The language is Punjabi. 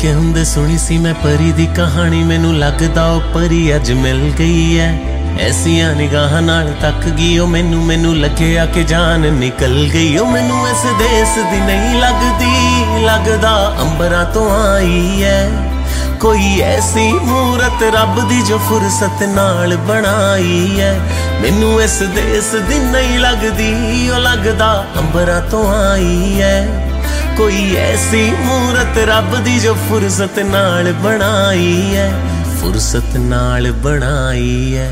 ਨਿੱਕੇ ਹੁੰਦੇ ਸੁਣੀ ਸੀ ਮੈਂ ਪਰੀ ਦੀ ਕਹਾਣੀ, ਮੈਨੂੰ ਲੱਗਦਾ ਉਹ ਪਰੀ ਅੱਜ ਮਿਲ ਗਈ ਐ। ਐਸੀਆਂ ਨਿਗਾਹਾਂ ਨਾਲ ਤੱਕ ਗਈ ਉਹ ਮੈਨੂੰ ਲੱਗਿਆ ਕਿ ਜਾਨ ਨਿਕਲ ਗਈ। ਉਹ ਮੈਨੂੰ ਇਸ ਦੇਸ ਦੀ ਨਹੀਂ ਲੱਗਦੀ, ਲੱਗਦਾ ਅੰਬਰਾਂ ਤੋਂ ਆਈ ਐ। ਕੋਈ ਐਸੀ ਮੂਰਤ ਰੱਬ ਦੀ ਜੋ ਫੁਰਸਤ ਨਾਲ ਬਣਾਈ ਐ। ਮੈਨੂੰ ਇਸ ਦੇਸ ਦੀ ਨਹੀਂ ਲੱਗਦੀ, ਉਹ ਲੱਗਦਾ ਅੰਬਰਾਂ ਤੋਂ ਆਈ ਐ। ਕੋਈ ਐਸੀ ਮੂਰਤ ਰੱਬ ਦੀ ਜੋ ਫੁਰਸਤ ਨਾਲ ਬਣਾਈ ਐ, ਫੁਰਸਤ ਨਾਲ ਬਣਾਈ ਐ।